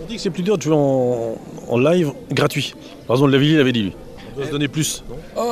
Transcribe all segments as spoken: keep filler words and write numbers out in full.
On dit que c'est plus dur de jouer en, en live gratuit. Par exemple, Lavilliers l'avait dit lui. On doit se donner plus.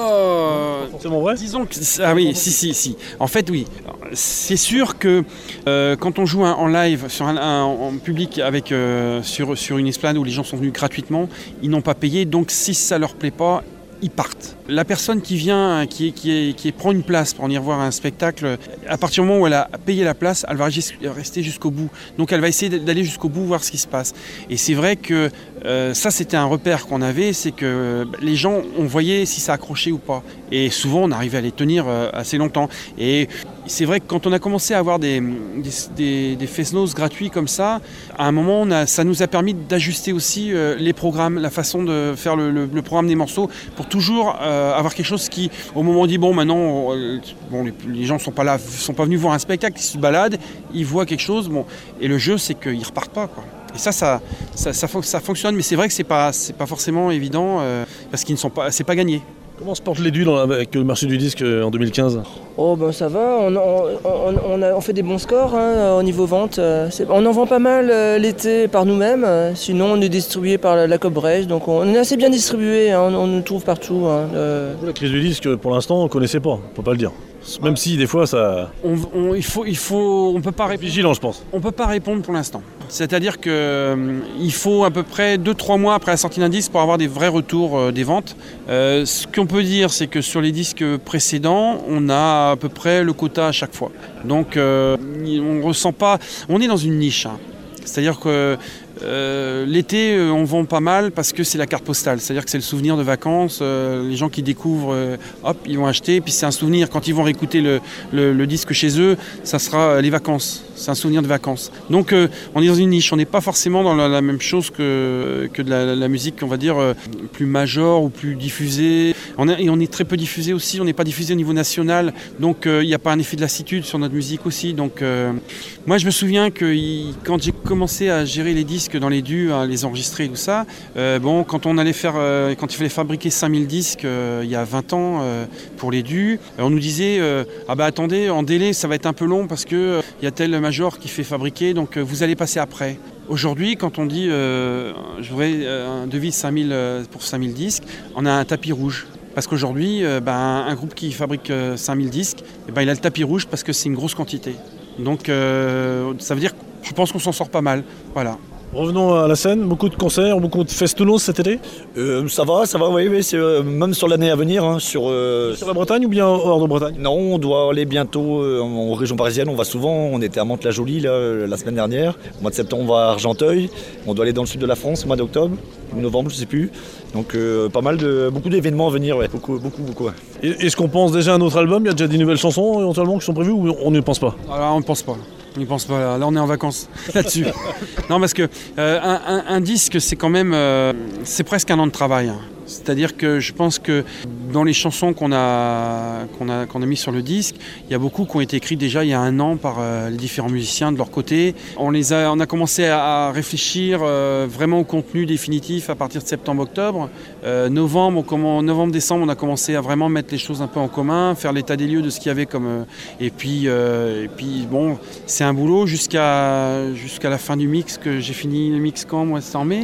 Oh, C'est mon vrai. disons que ah oui, si si si. En fait oui, c'est sûr que euh, quand on joue un, en live sur un, un en public avec euh, sur sur une esplanade où les gens sont venus gratuitement, ils n'ont pas payé. Donc si ça leur plaît pas, ils partent. La personne qui vient, qui, est, qui, est, qui prend une place pour venir voir un spectacle, à partir du moment où elle a payé la place, elle va rester jusqu'au bout. Donc elle va essayer d'aller jusqu'au bout, voir ce qui se passe. Et c'est vrai que euh, ça, c'était un repère qu'on avait, c'est que les gens, on voyait si ça accrochait ou pas. Et souvent, on arrivait à les tenir euh, assez longtemps. Et c'est vrai que quand on a commencé à avoir des, des, des, des fest-noz gratuits comme ça, à un moment, on a, ça nous a permis d'ajuster aussi euh, les programmes, la façon de faire le, le, le programme des morceaux, pour toujours euh, avoir quelque chose qui, au moment où on dit bon, maintenant, euh, bon, les, les gens ne sont pas là, sont pas venus voir un spectacle, ils se baladent, ils voient quelque chose, bon, et le jeu, c'est qu'ils repartent pas, quoi. Et ça, ça, ça, ça, ça fonctionne, mais c'est vrai que c'est pas, c'est pas forcément évident euh, parce qu'ils ne sont pas, c'est pas gagné. Comment se porte l'Édu dans la- avec le marché du disque euh, en deux mille quinze? Oh ben ça va, on, on, on, on a, on fait des bons scores hein, au niveau vente. euh, c'est- On en vend pas mal euh, l'été par nous-mêmes, euh, sinon on est distribué par la, la Cobrège, donc on est assez bien distribué, hein, on, on nous trouve partout. hein, euh. La crise du disque, pour l'instant, on ne connaissait pas, on peut pas le dire. Même si des fois ça. On, on, il faut, il faut, on peut pas répondre. Vigilant, je pense. On peut pas répondre pour l'instant. C'est-à-dire que euh, il faut à peu près deux trois mois après la sortie d'un disque pour avoir des vrais retours euh, des ventes. Euh, ce qu'on peut dire, c'est que sur les disques précédents, on a à peu près le quota à chaque fois. Donc euh, on ressent pas. On est dans une niche. hein. C'est-à-dire que euh, l'été, euh, on vend pas mal parce que c'est la carte postale. C'est-à-dire que c'est le souvenir de vacances. Euh, les gens qui découvrent, euh, hop, ils vont acheter. Puis c'est un souvenir. Quand ils vont réécouter le, le, le disque chez eux, ça sera euh, les vacances. C'est un souvenir de vacances. Donc euh, on est dans une niche. On n'est pas forcément dans la, la même chose que, que de la, la musique, on va dire, euh, plus major ou plus diffusée. On est, et on est très peu diffusé aussi. On n'est pas diffusé au niveau national. Donc il n'y a pas un effet de lassitude sur notre musique aussi. Donc euh, moi, je me souviens que il, quand j'ai commencé à gérer les disques dans les dus, à les enregistrer et tout ça, euh, bon, quand on allait faire, euh, quand il fallait fabriquer cinq mille disques euh, il y a vingt ans euh, pour les dus, on nous disait euh, ah bah attendez, en délai ça va être un peu long parce que euh, y a tel major qui fait fabriquer, donc euh, vous allez passer après. Aujourd'hui, quand on dit euh, je voudrais euh, un devis cinq mille euh, pour cinq mille disques, on a un tapis rouge. Parce qu'aujourd'hui, euh, ben, un groupe qui fabrique euh, cinq mille disques, eh ben, il a le tapis rouge parce que c'est une grosse quantité. Donc euh, ça veut dire que je pense qu'on s'en sort pas mal. Voilà. Revenons à la scène, beaucoup de concerts, beaucoup de fest-noz cet été. Euh, ça va, ça va, oui, oui, c'est, euh, même sur l'année à venir, hein, sur... euh, Sur la Bretagne ou bien hors de Bretagne? Non, on doit aller bientôt euh, en, en région parisienne, on va souvent, on était à Mantes-la-Jolie là, euh, la semaine dernière. Au mois de septembre, on va à Argenteuil, on doit aller dans le sud de la France au mois d'octobre, ou novembre, je sais plus. Donc euh, pas mal de, beaucoup d'événements à venir, ouais, beaucoup, beaucoup, beaucoup. Ouais. Et- Est-ce qu'on pense déjà à un autre album? Il y a déjà des nouvelles chansons éventuellement qui sont prévues ou on n'y pense pas? Alors, on ne pense pas. On n'y pense pas. Là, Là, on est en vacances là-dessus. Non, parce que euh, un, un- un disque, c'est quand même, euh, c'est presque un an de travail. hein. C'est-à-dire que je pense que dans les chansons qu'on a, qu'on a, qu'on a mis sur le disque, il y a beaucoup qui ont été écrites déjà il y a un an par euh, les différents musiciens de leur côté. On, les a, on a commencé à, à réfléchir euh, vraiment au contenu définitif à partir de septembre-octobre. Euh, novembre, on commen- novembre-décembre, on a commencé à vraiment mettre les choses un peu en commun, faire l'état des lieux de ce qu'il y avait comme... euh, et, puis, euh, et puis, bon, c'est un boulot jusqu'à, jusqu'à la fin du mix, que j'ai fini le mix quand, moi, c'est en mai?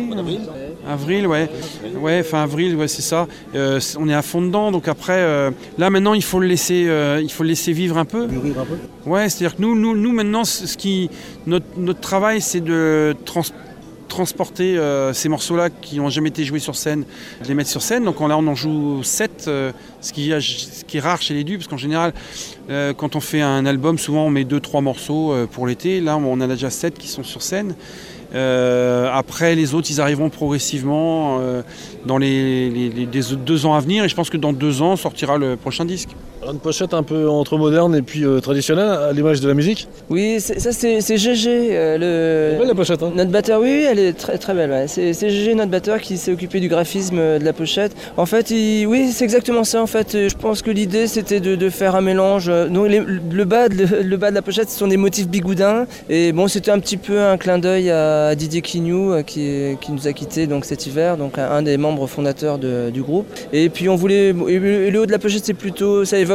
Avril, ouais. Ouais, fin avril, ouais, c'est ça. Euh, c'est- on est à fond dedans, donc après, euh, là maintenant, il faut le laisser, euh, il faut le laisser vivre un peu. Mûrir un peu. Ouais, c'est-à-dire que nous, nous, nous maintenant, ce ce qui, notre, notre travail, c'est de trans- transporter euh, ces morceaux-là qui n'ont jamais été joués sur scène, de les mettre sur scène. Donc on- là, on en joue sept, euh, ce, qui, ce qui est rare chez les dus, parce qu'en général, euh, quand on fait un album, souvent on met deux, trois morceaux euh, pour l'été. Là, on en a déjà sept qui sont sur scène. Euh, après, les autres, ils arriveront progressivement euh, dans les, les, les des deux ans à venir. Et je pense que dans deux ans, sortira le prochain disque. Alors, une pochette un peu entre moderne et puis euh, traditionnelle, à l'image de la musique. Oui, c'est- ça c'est c'est G G, euh, C'est belle le... la pochette, hein. Notre batteur, oui, elle est très très belle. ouais. C'est c'est G G, notre batteur, qui s'est occupé du graphisme euh, de la pochette. En fait, il- oui, c'est exactement ça. En fait, Euh, je pense que l'idée c'était de, de faire un mélange. euh, Donc les- le bas, de, le bas de la pochette, ce sont des motifs bigoudins. Et bon, c'était un petit peu un clin d'œil à Didier Quignou, euh, qui, est- qui nous a quittés donc cet hiver, donc un, un des membres fondateurs de- du groupe. Et puis on voulait, et le et le haut de la pochette, c'est plutôt, ça évoque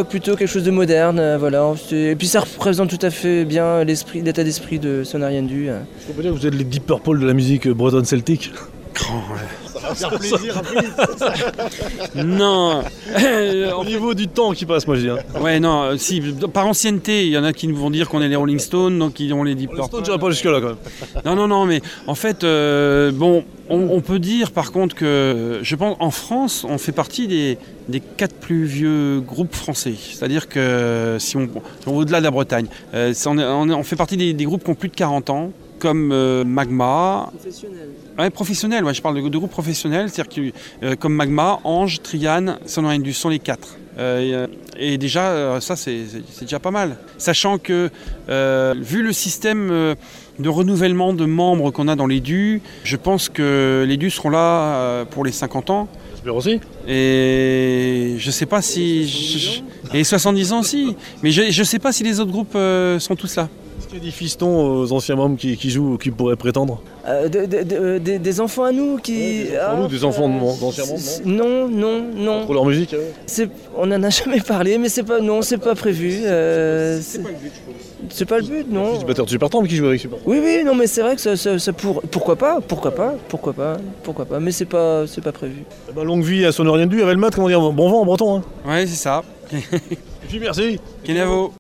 l'époque, plutôt quelque chose de moderne. euh, voilà. Et puis ça représente tout à fait bien l'esprit, l'état d'esprit de Sonariendu. euh. On peut dire que vous êtes les Deep Purple de la musique bretonne celtique. Ça va faire plaisir à plus. Non. Au niveau du temps qui passe, moi je dis. Hein. Ouais, non, euh, si, par ancienneté, il y en a qui nous vont dire qu'on est les Rolling Stones, donc ils ont les Deep Pour Purple. l'instant, je pas jusque là quand même. Non, non, non, mais en fait, euh, bon, on, on peut dire par contre que, je pense, en France, on fait partie des, des quatre plus vieux groupes français. C'est-à-dire que si on, si on va au-delà de la Bretagne, euh, c'est- on, est- on est- on fait partie des, des groupes qui ont plus de quarante ans, comme euh, Magma. Professionnel. Ouais, professionnel, ouais, je parle de, de groupes professionnels, c'est-à-dire que, euh, comme Magma, Ange, Triane, Sonariendu sont les quatre. Euh, et déjà, euh, ça, c'est, c'est- c'est déjà pas mal. Sachant que, euh, vu le système euh, de renouvellement de membres qu'on a dans les D U, je pense que les D U seront là euh, pour les cinquante ans. J'espère aussi. Et je sais pas si... je- et soixante-dix ans aussi. Mais je, je sais pas si les autres groupes euh, sont tous là. Est-ce qu'il y a des fistons aux anciens membres qui, qui jouent ou qui pourraient prétendre? Euh, de- de- de- des- des enfants à nous qui. Ouais, des enfants à nous, des enfants de mon- d'anciens membres, c'est- Non, non, non. Pour leur musique, hein. C'est- On en a jamais parlé, mais c'est pas, non, c'est pas prévu. euh, c'est c'est pas le but, non. Fils du batteur de Supertramp qui joue avec Supertramp. Oui, oui, non, mais c'est vrai que ça, ça, ça pour... pourquoi pas, pourquoi pas, pourquoi pas, pourquoi pas, mais c'est pas, c'est pas prévu. Eh ben, longue vie à Sonariendu, avec le mat, comment dire, bon vent en breton. Hein. Ouais, c'est ça. Et puis merci. Kenavo.